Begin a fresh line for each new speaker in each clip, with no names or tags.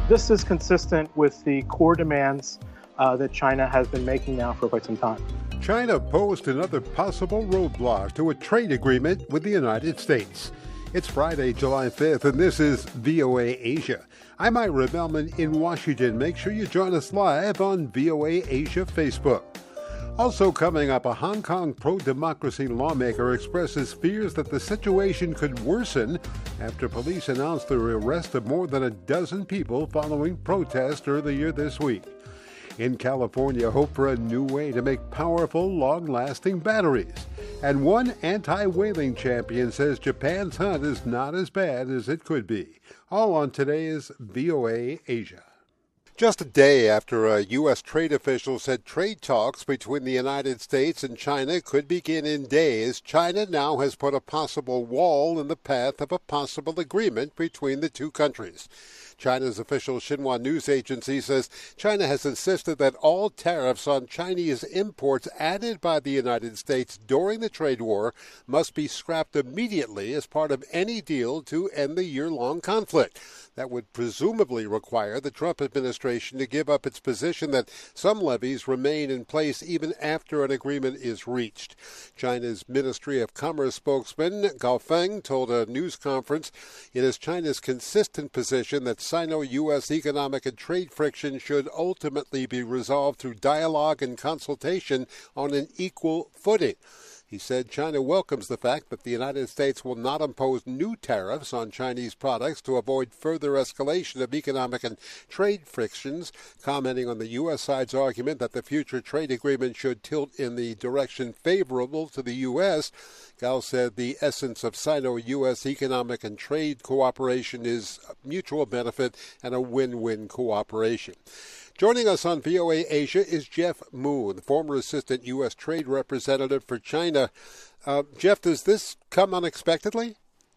This is consistent with the core demands that China has been making now for quite some time.
China posed another possible roadblock to a trade agreement with the United States. It's Friday, July 5th, and this is VOA Asia. I'm Ira Melman in Washington. Make sure you join us live on VOA Asia Facebook. Also coming up, a Hong Kong pro-democracy lawmaker expresses fears that the situation could worsen after police announced the arrest of more than a dozen people following protests earlier this week. In California, hope for a new way to make powerful, long-lasting batteries. And one anti-whaling champion says Japan's hunt is not as bad as it could be. All on today's VOA Asia. Just a day after a U.S. trade official said trade talks between the United States and China could begin in days, China now has put a possible wall in the path of a possible agreement between the two countries. China's official Xinhua news agency says China has insisted that all tariffs on Chinese imports added by the United States during the trade war must be scrapped immediately as part of any deal to end the year-long conflict. That would presumably require the Trump administration to give up its position that some levies remain in place even after an agreement is reached. China's Ministry of Commerce spokesman Gao Feng told a news conference it is China's consistent position that Sino-U.S. economic and trade friction should ultimately be resolved through dialogue and consultation on an equal footing. He said China welcomes the fact that the United States will not impose new tariffs on Chinese products to avoid further escalation of economic and trade frictions, commenting on the U.S. side's argument that the future trade agreement should tilt in the direction favorable to the U.S. Gao said the essence of Sino-U.S. economic and trade cooperation is mutual benefit and a win-win cooperation. Joining us on VOA Asia is Jeff Moon, former assistant U.S. trade representative for China. Jeff, does this come unexpectedly?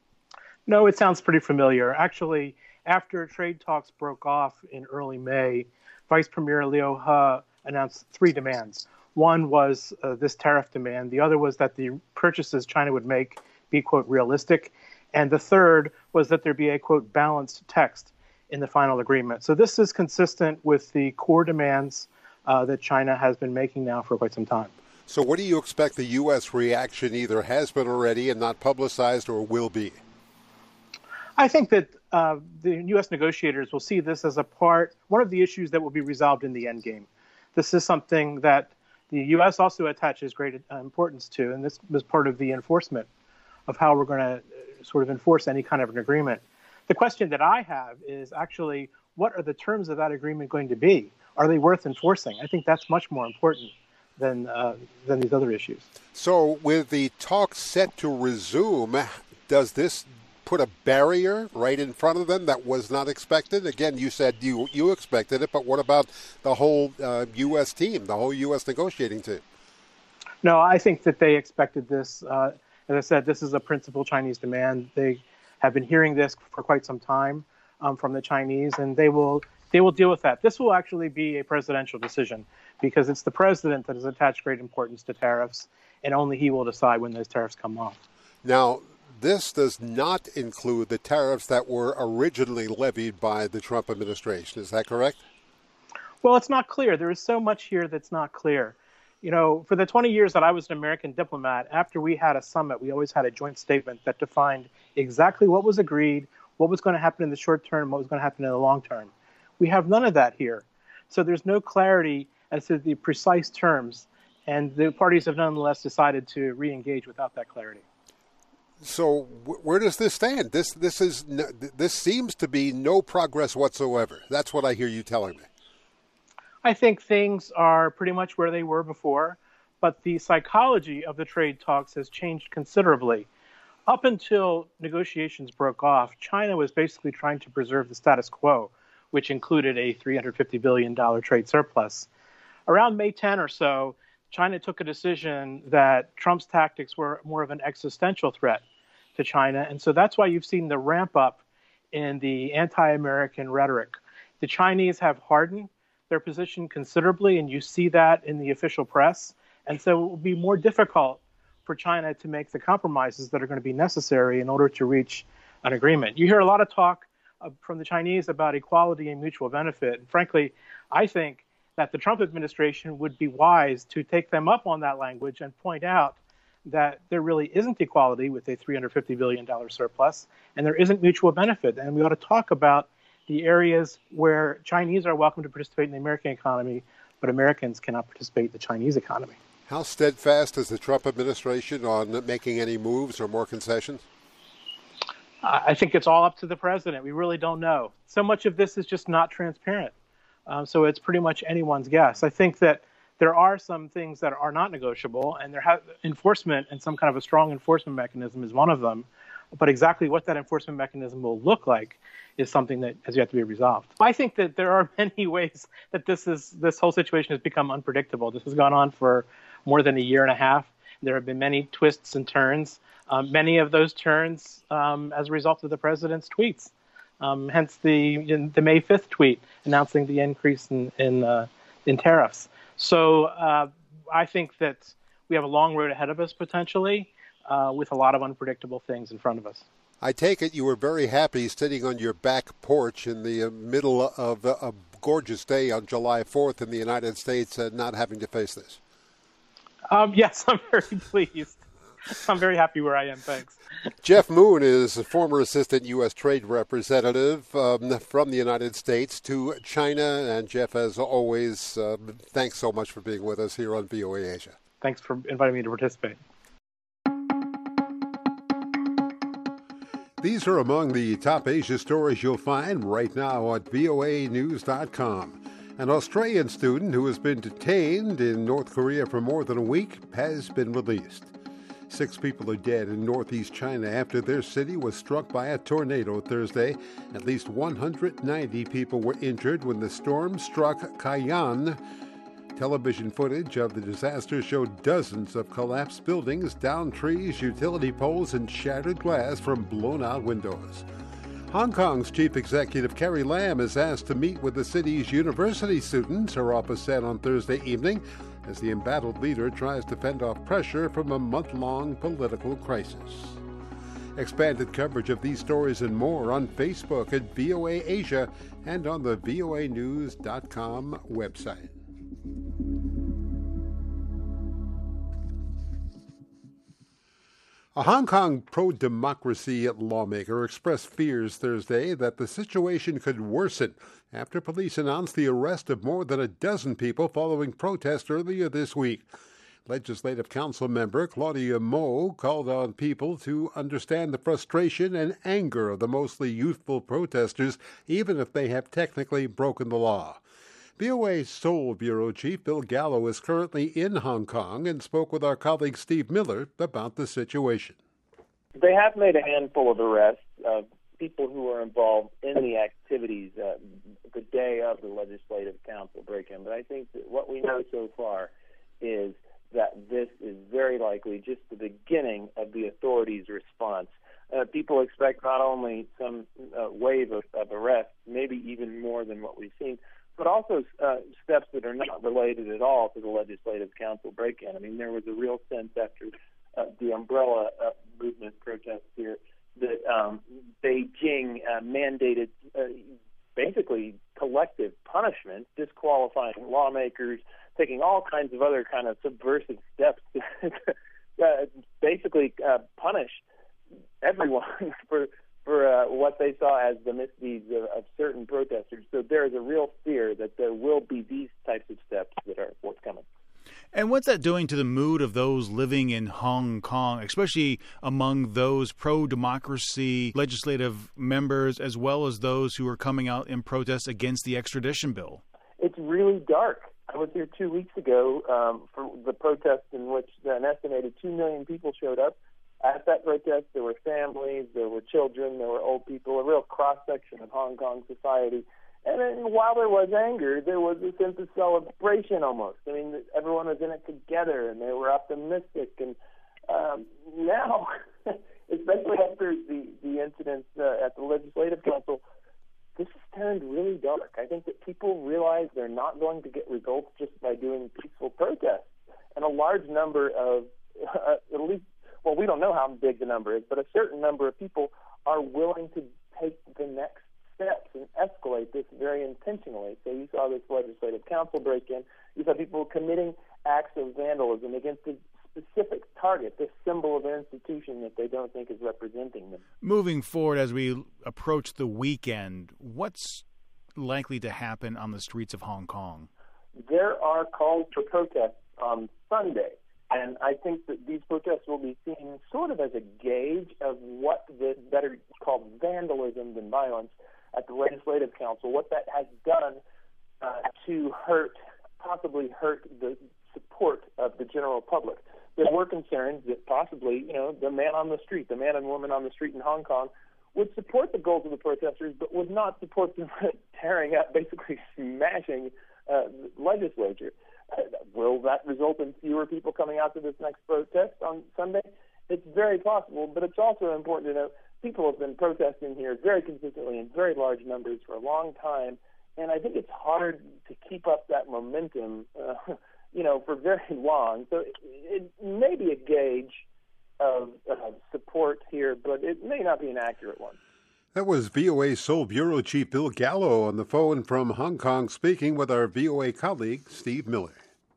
No, it sounds pretty familiar. Actually, after trade talks broke off in early May, Vice Premier Liu He announced three demands. One was this tariff demand. The other was that the purchases China would make be, quote, realistic. And the third was that there be a, quote, balanced text in the final agreement. So this is consistent with the core demands that China has been making now for quite some time.
So what do you expect the U.S. reaction either has been already and not publicized or will be?
I think that the U.S. negotiators will see this as one of the issues that will be resolved in the end game. This is something that the U.S. also attaches great importance to, and this was part of the enforcement of how we're going to sort of enforce any kind of an agreement. The question that I have is actually, what are the terms of that agreement going to be? Are they worth enforcing? I think that's much more important than these other issues.
So with the talks set to resume, does this put a barrier right in front of them that was not expected? Again, you said you expected it, but what about the whole U.S. team, the whole U.S. negotiating team?
No, I think that they expected this. As I said, this is a principal Chinese demand. They have been hearing this for quite some time from the Chinese, and they will deal with that. This will actually be a presidential decision because it's the president that has attached great importance to tariffs, and only he will decide when those tariffs come off.
Now, this does not include the tariffs that were originally levied by the Trump administration. Is that correct?
Well, it's not clear. There is so much here that's not clear. You know, for the 20 years that I was an American diplomat, after we had a summit, we always had a joint statement that defined exactly what was agreed, what was going to happen in the short term, what was going to happen in the long term. We have none of that here. So there's no clarity as to the precise terms, and the parties have nonetheless decided to re-engage without that clarity.
So where does this stand? This seems to be no progress whatsoever. That's what I hear you telling me.
I think things are pretty much where they were before, but the psychology of the trade talks has changed considerably. Up until negotiations broke off, China was basically trying to preserve the status quo, which included a $350 billion trade surplus. Around May 10 or so, China took a decision that Trump's tactics were more of an existential threat to China, and so that's why you've seen the ramp up in the anti-American rhetoric. The Chinese have hardened their position considerably, and you see that in the official press. And so it will be more difficult for China to make the compromises that are going to be necessary in order to reach an agreement. You hear a lot of talk from the Chinese about equality and mutual benefit. And frankly, I think that the Trump administration would be wise to take them up on that language and point out that there really isn't equality with a $350 billion surplus, and there isn't mutual benefit. And we ought to talk about the areas where Chinese are welcome to participate in the American economy, but Americans cannot participate in the Chinese economy.
How steadfast is the Trump administration on making any moves or more concessions?
I think it's all up to the president. We really don't know. So much of this is just not transparent. So it's pretty much anyone's guess. I think that there are some things that are not negotiable, and enforcement and some kind of a strong enforcement mechanism is one of them. But exactly what that enforcement mechanism will look like is something that has yet to be resolved. I think that there are many ways that this whole situation has become unpredictable. This has gone on for more than a year and a half. There have been many twists and turns. Many of those turns as a result of the president's tweets. Hence the May 5th tweet announcing the increase in tariffs. So I think that we have a long road ahead of us potentially with a lot of unpredictable things in front of us.
I take it you were very happy sitting on your back porch in the middle of a gorgeous day on July 4th in the United States and not having to face this.
Yes, I'm very pleased. I'm very happy where I am, thanks.
Jeff Moon is a former assistant U.S. trade representative from the United States to China. And Jeff, as always, thanks so much for being with us here on VOA Asia.
Thanks for inviting me to participate.
These are among the top Asia stories you'll find right now at voanews.com. An Australian student who has been detained in North Korea for more than a week has been released. 6 people are dead in northeast China after their city was struck by a tornado Thursday. At least 190 people were injured when the storm struck Kaiyan. Television footage of the disaster showed dozens of collapsed buildings, downed trees, utility poles, and shattered glass from blown-out windows. Hong Kong's chief executive Carrie Lam is asked to meet with the city's university students, her office said on Thursday evening, as the embattled leader tries to fend off pressure from a month-long political crisis. Expanded coverage of these stories and more on Facebook at VOA Asia and on the voanews.com website. A Hong Kong pro-democracy lawmaker expressed fears Thursday that the situation could worsen after police announced the arrest of more than a dozen people following protests earlier this week. Legislative Council member Claudia Mo called on people to understand the frustration and anger of the mostly youthful protesters, even if they have technically broken the law. VOA's Seoul Bureau Chief Bill Gallo is currently in Hong Kong and spoke with our colleague Steve Miller about the situation.
They have made a handful of arrests of people who are involved in the activities the day of the Legislative Council break-in. But I think that what we know so far is that this is very likely just the beginning of the authorities' response. People expect not only some wave of arrests, maybe even more than what we've seen, but also steps that are not related at all to the Legislative Council break-in. I mean, there was a real sense after the umbrella movement protests here that Beijing mandated basically collective punishment, disqualifying lawmakers, taking all kinds of other kind of subversive steps to basically punish everyone for what they saw as the misdeeds of certain protesters. So there is a real fear that there will be these types of steps that are forthcoming.
And what's that doing to the mood of those living in Hong Kong, especially among those pro-democracy legislative members, as well as those who are coming out in protest against the extradition bill?
It's really dark. I was here 2 weeks ago for the protest in which an estimated 2 million people showed up. At that protest, there were families, there were children, there were old people, a real cross-section of Hong Kong society. And then while there was anger, there was a sense of celebration almost. I mean, everyone was in it together, and they were optimistic. And now, especially after the incidents at the Legislative Council, this has turned really dark. I think that people realize they're not going to get results just by doing peaceful protests. And a large number of, at least, well, we don't know how big the number is, but a certain number of people are willing to take the next very intentionally. So you saw this legislative council break-in. You saw people committing acts of vandalism against a specific target, this symbol of an institution that they don't think is representing them.
Moving forward, as we approach the weekend, what's likely to happen on the streets of Hong Kong?
There are calls for protests on Sunday, and I think that these protests will be seen sort of as a gauge of what the better called vandalism than violence at the Legislative Council, what that has done to possibly hurt the support of the general public. There were concerns that possibly, the man on the street, the man and woman on the street in Hong Kong, would support the goals of the protesters, but would not support them tearing up, basically smashing the legislature. Will that result in fewer people coming out to this next protest on Sunday? It's very possible, but it's also important to note people have been protesting here very consistently in very large numbers for a long time, and I think it's hard to keep up that momentum, for very long. So it may be a gauge of support here, but it may not be an accurate one.
That was VOA Seoul Bureau Chief Bill Gallo on the phone from Hong Kong, speaking with our VOA colleague, Steve Miller.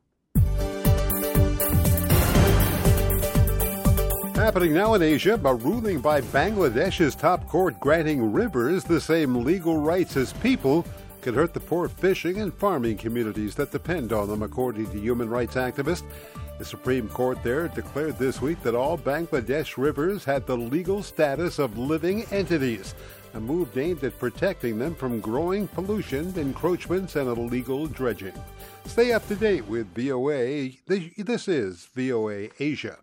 Happening now in Asia, a ruling by Bangladesh's top court granting rivers the same legal rights as people could hurt the poor fishing and farming communities that depend on them, according to human rights activists. The Supreme Court there declared this week that all Bangladesh rivers had the legal status of living entities, a move aimed at protecting them from growing pollution, encroachments, and illegal dredging. Stay up to date with VOA. This is VOA Asia.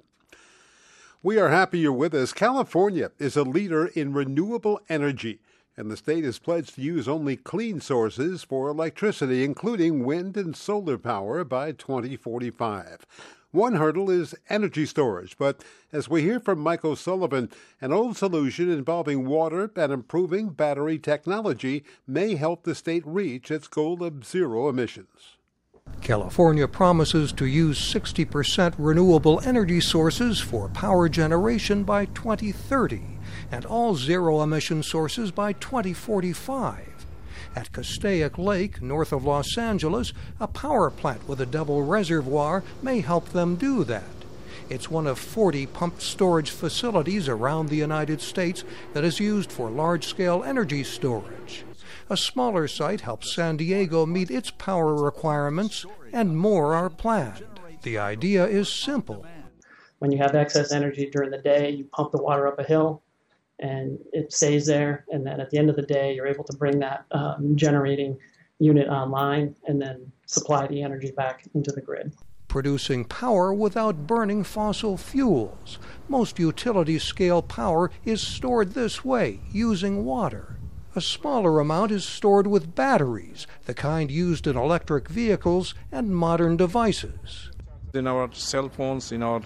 We are happy you're with us. California is a leader in renewable energy, and the state has pledged to use only clean sources for electricity, including wind and solar power, by 2045. One hurdle is energy storage, but as we hear from Mike O'Sullivan, an old solution involving water and improving battery technology may help the state reach its goal of zero emissions.
California promises to use 60% renewable energy sources for power generation by 2030 and all zero-emission sources by 2045. At Castaic Lake, north of Los Angeles, a power plant with a double reservoir may help them do that. It's one of 40 pumped storage facilities around the United States that is used for large-scale energy storage. A smaller site helps San Diego meet its power requirements, and more are planned. The idea is simple.
When you have excess energy during the day, you pump the water up a hill, and it stays there. And then at the end of the day, you're able to bring that generating unit online and then supply the energy back into the grid.
Producing power without burning fossil fuels. Most utility-scale power is stored this way, using water. A smaller amount is stored with batteries, the kind used in electric vehicles and modern devices.
In our cell phones, in our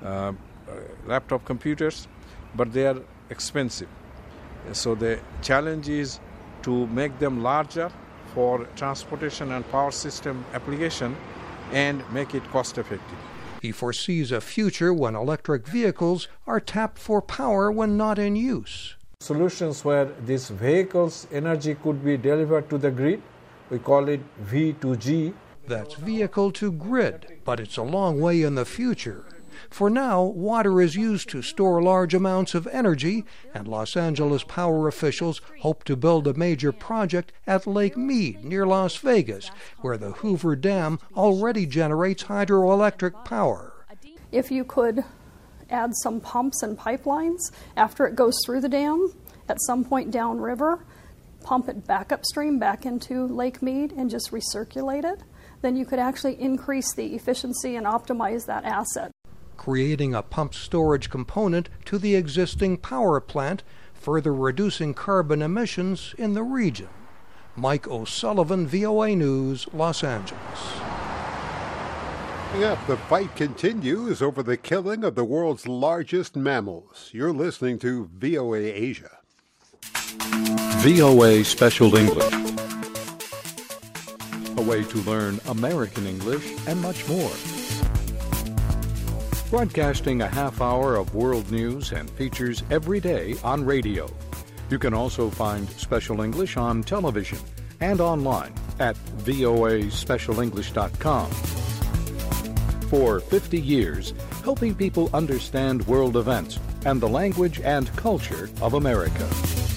laptop computers, but they are expensive. So the challenge is to make them larger for transportation and power system application and make it cost effective.
He foresees a future when electric vehicles are tapped for power when not in use.
Solutions where these vehicles' energy could be delivered to the grid, we call it V2G.
That's vehicle to grid, but it's a long way in the future. For now, water is used to store large amounts of energy, and Los Angeles power officials hope to build a major project at Lake Mead near Las Vegas, where the Hoover Dam already generates hydroelectric power.
If you could add some pumps and pipelines after it goes through the dam, at some point downriver, pump it back upstream, back into Lake Mead, and just recirculate it, then you could actually increase the efficiency and optimize that asset.
Creating a pumped storage component to the existing power plant, further reducing carbon emissions in the region. Mike O'Sullivan, VOA News, Los Angeles.
The fight continues over the killing of the world's largest mammals. You're listening to VOA Asia.
VOA Special English. A way to learn American English and much more. Broadcasting a half hour of world news and features every day on radio. You can also find Special English on television and online at voaspecialenglish.com. For 50 years, helping people understand world events and the language and culture of America.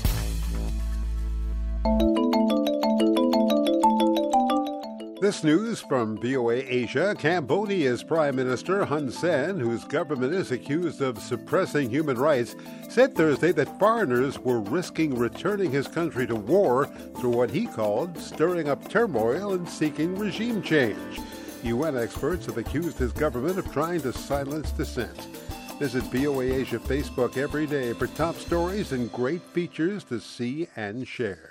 This news from VOA Asia. Cambodia's Prime Minister Hun Sen, whose government is accused of suppressing human rights, said Thursday that foreigners were risking returning his country to war through what he called stirring up turmoil and seeking regime change. UN experts have accused his government of trying to silence dissent. Visit VOA Asia Facebook every day for top stories and great features to see and share.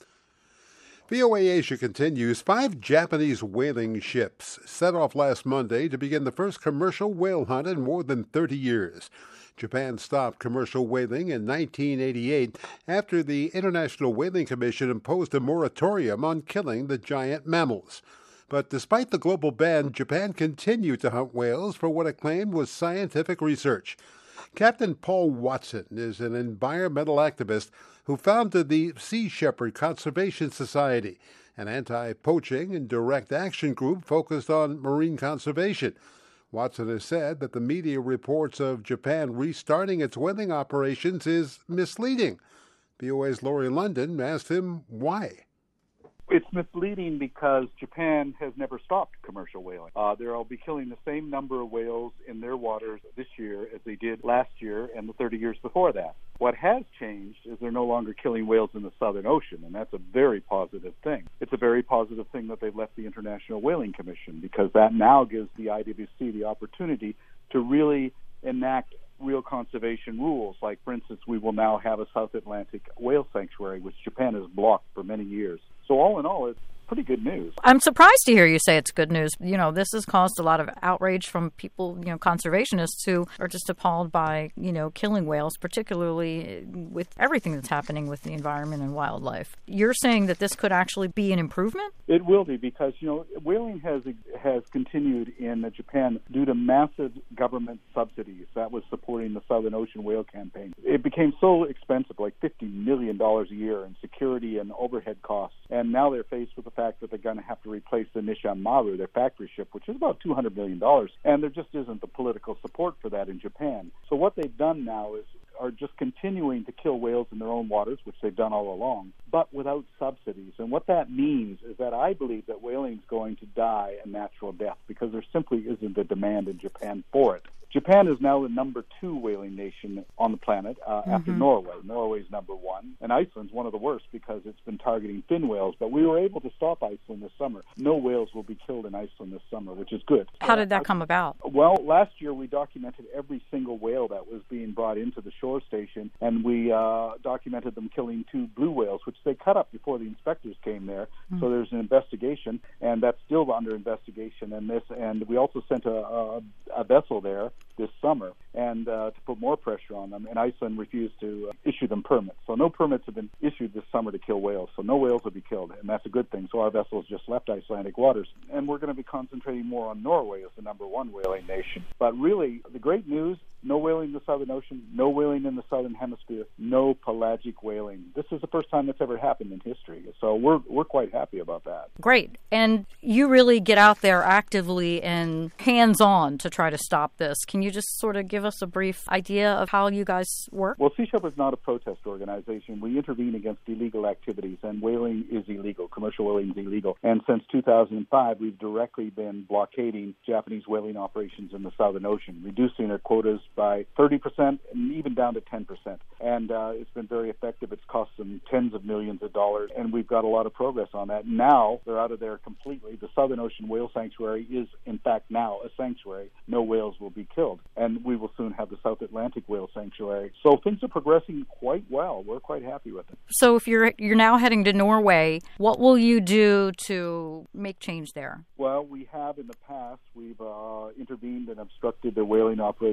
VOA Asia continues. 5 Japanese whaling ships set off last Monday to begin the first commercial whale hunt in more than 30 years. Japan stopped commercial whaling in 1988 after the International Whaling Commission imposed a moratorium on killing the giant mammals. But despite the global ban, Japan continued to hunt whales for what it claimed was scientific research. Captain Paul Watson is an environmental activist who founded the Sea Shepherd Conservation Society, an anti-poaching and direct action group focused on marine conservation. Watson has said that the media reports of Japan restarting its whaling operations is misleading. VOA's Laurie London asked him why.
It's misleading because Japan has never stopped commercial whaling. They'll be killing the same number of whales in their waters this year as they did last year and the 30 years before that. What has changed is they're no longer killing whales in the Southern Ocean, and that's a very positive thing. It's a very positive thing that they've left the International Whaling Commission, because that now gives the IWC the opportunity to really enact real conservation rules. Like, for instance, we will now have a South Atlantic whale sanctuary, which Japan has blocked for many years. So all in all, it's pretty good news.
I'm surprised to hear you say it's good news. You know, this has caused a lot of outrage from people, conservationists who are just appalled by, killing whales, particularly with everything that's happening with the environment and wildlife. You're saying that this could actually be an improvement?
It will be, because, whaling has continued in Japan due to massive government subsidies that was supporting the Southern Ocean whale campaign. It became so expensive, like $50 million a year in security and overhead costs. And now they're faced with the fact that they're going to have to replace the Nissan Maru, their factory ship, which is about $200 million. And there just isn't the political support for that in Japan. So what they've done now are just continuing to kill whales in their own waters, which they've done all along, but without subsidies. And what that means is that I believe that whaling is going to die a natural death, because there simply isn't a demand in Japan for it. Japan is now the number 2 whaling nation on the planet after Norway. Norway's number 1, and Iceland's one of the worst because it's been targeting fin whales. But we were able to stop Iceland this summer. No whales will be killed in Iceland this summer, which is good.
How did that come about?
Well, last year we documented every single whale that was being brought into the shore station, and we documented them killing 2 blue whales, which they cut up before the inspectors came there. So there's an investigation, and that's still under investigation. And we also sent a vessel there this summer, and to put more pressure on them, and Iceland refused to issue them permits. So no permits have been issued this summer to kill whales, so no whales will be killed, and that's a good thing. So our vessels just left Icelandic waters, and we're going to be concentrating more on Norway as the number 1 whaling nation. But really, the great news, no whaling in the Southern Ocean, no whaling in the Southern Hemisphere, no pelagic whaling. This is the first time that's ever happened in history, so we're quite happy about that.
Great. And you really get out there actively and hands-on to try to stop this. Can you just sort of give us a brief idea of how you guys work?
Well, Sea Shepherd's not a protest organization. We intervene against illegal activities, and whaling is illegal. Commercial whaling is illegal. And since 2005, we've directly been blockading Japanese whaling operations in the Southern Ocean, reducing their quotas by 30% and even down to 10%. And it's been very effective. It's cost them tens of millions of dollars, and we've got a lot of progress on that. Now they're out of there completely. The Southern Ocean Whale Sanctuary is, in fact, now a sanctuary. No whales will be killed. And we will soon have the South Atlantic Whale Sanctuary. So things are progressing quite well. We're quite happy with it.
So if you're now heading to Norway, what will you do to make change there?
Well, we have in the past. We've intervened and obstructed their whaling operations, and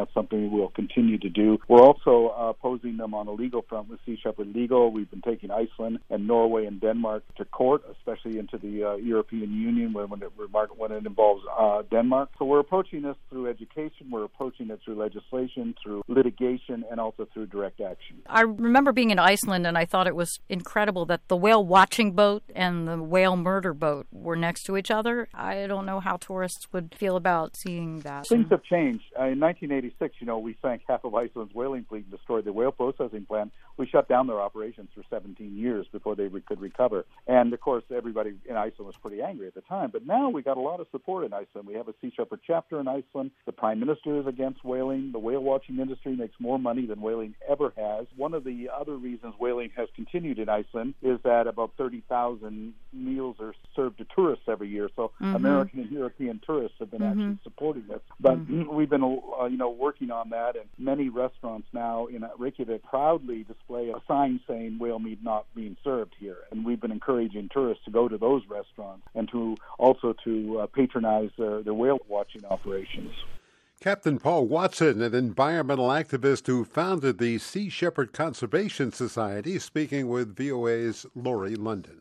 that's something we'll continue to do. We're also opposing them on a legal front with Sea Shepherd Legal. We've been taking Iceland and Norway and Denmark to court, especially into the European Union when it involves Denmark. So we're approaching this through education, we're approaching it through legislation, through litigation, and also through direct action.
I remember being in Iceland, and I thought it was incredible that the whale watching boat and the whale murder boat were next to each other. I don't know how tourists would feel about seeing that.
Things have changed. In 1986, we sank half of Iceland's whaling fleet and destroyed the whale processing plant. We shut down their operations for 17 years before they could recover. And, of course, everybody in Iceland was pretty angry at the time. But now we got a lot of support in Iceland. We have a Sea Shepherd chapter in Iceland. The Prime Minister is against whaling. The whale watching industry makes more money than whaling ever has. One of the other reasons whaling has continued in Iceland is that about 30,000 meals are served to tourists every year. So American and European tourists have been actually supporting this. But we've been, working on that, and many restaurants now in Reykjavik proudly display a sign saying whale meat not being served here. And we've been encouraging tourists to go to those restaurants and to patronize their whale watching operations.
Captain Paul Watson, an environmental activist who founded the Sea Shepherd Conservation Society, speaking with VOA's Laurie London.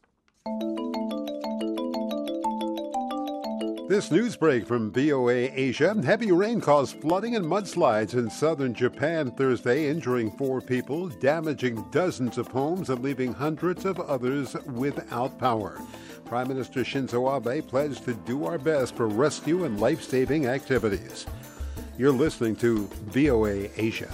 This news break from VOA Asia. Heavy rain caused flooding and mudslides in southern Japan Thursday, injuring 4 people, damaging dozens of homes, and leaving hundreds of others without power. Prime Minister Shinzo Abe pledged to do our best for rescue and life-saving activities. You're listening to VOA Asia.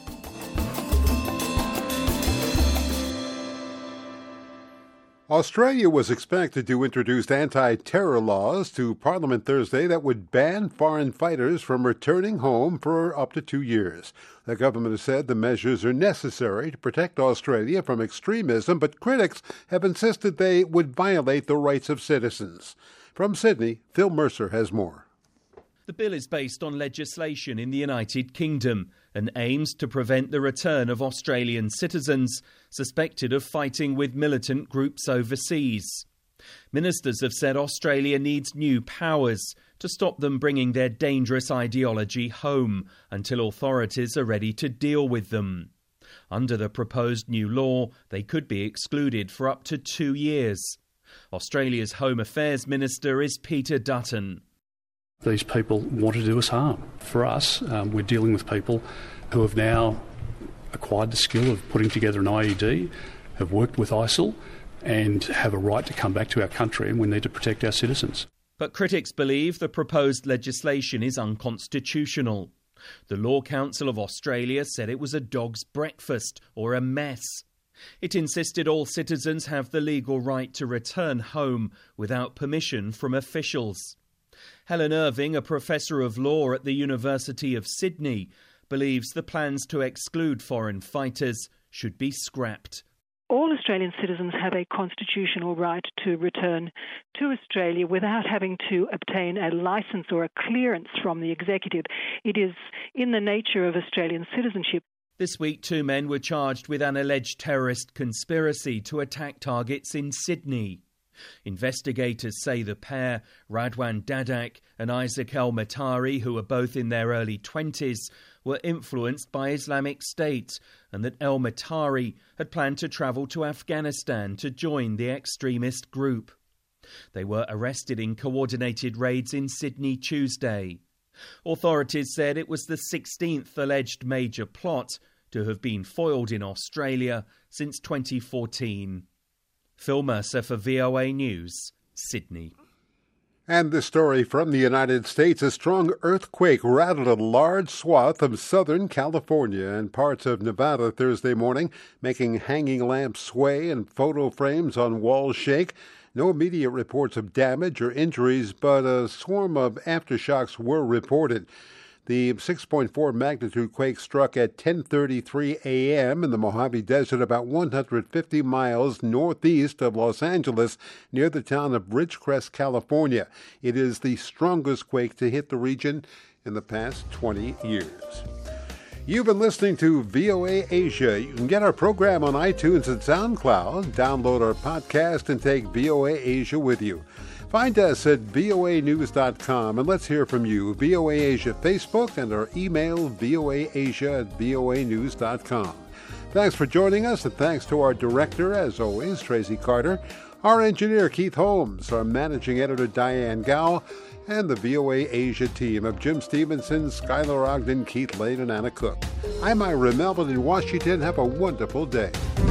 Australia was expected to introduce anti-terror laws to Parliament Thursday that would ban foreign fighters from returning home for up to 2 years. The government has said the measures are necessary to protect Australia from extremism, but critics have insisted they would violate the rights of citizens. From Sydney, Phil Mercer has more.
The bill is based on legislation in the United Kingdom and aims to prevent the return of Australian citizens suspected of fighting with militant groups overseas. Ministers have said Australia needs new powers to stop them bringing their dangerous ideology home until authorities are ready to deal with them. Under the proposed new law, they could be excluded for up to 2 years. Australia's Home Affairs Minister is Peter Dutton.
These people want to do us harm. For us, we're dealing with people who have now acquired the skill of putting together an IED, have worked with ISIL, and have a right to come back to our country, and we need to protect our citizens.
But critics believe the proposed legislation is unconstitutional. The Law Council of Australia said it was a dog's breakfast or a mess. It insisted all citizens have the legal right to return home without permission from officials. Helen Irving, a professor of law at the University of Sydney, believes the plans to exclude foreign fighters should be scrapped.
All Australian citizens have a constitutional right to return to Australia without having to obtain a licence or a clearance from the executive. It is in the nature of Australian citizenship.
This week, 2 men were charged with an alleged terrorist conspiracy to attack targets in Sydney. Investigators say the pair, Radwan Dadak and Isaac El-Matari, who are both in their early 20s, were influenced by Islamic State, and that El-Matari had planned to travel to Afghanistan to join the extremist group. They were arrested in coordinated raids in Sydney Tuesday. Authorities said it was the 16th alleged major plot to have been foiled in Australia since 2014. Phil Mercer for VOA News, Sydney.
And the story from the United States. A strong earthquake rattled a large swath of Southern California and parts of Nevada Thursday morning, making hanging lamps sway and photo frames on walls shake. No immediate reports of damage or injuries, but a swarm of aftershocks were reported. The 6.4 magnitude quake struck at 10:33 a.m. in the Mojave Desert, about 150 miles northeast of Los Angeles, near the town of Ridgecrest, California. It is the strongest quake to hit the region in the past 20 years. You've been listening to VOA Asia. You can get our program on iTunes and SoundCloud. Download our podcast and take VOA Asia with you. Find us at voanews.com and let's hear from you. VOA Asia Facebook and our email voaasia@voanews.com. Thanks for joining us, and thanks to our director, as always, Tracy Carter, our engineer, Keith Holmes, our managing editor, Diane Gow, and the VOA Asia team of Jim Stevenson, Skylar Ogden, Keith Lane, and Anna Cook. I'm Ira Melvin in Washington. Have a wonderful day.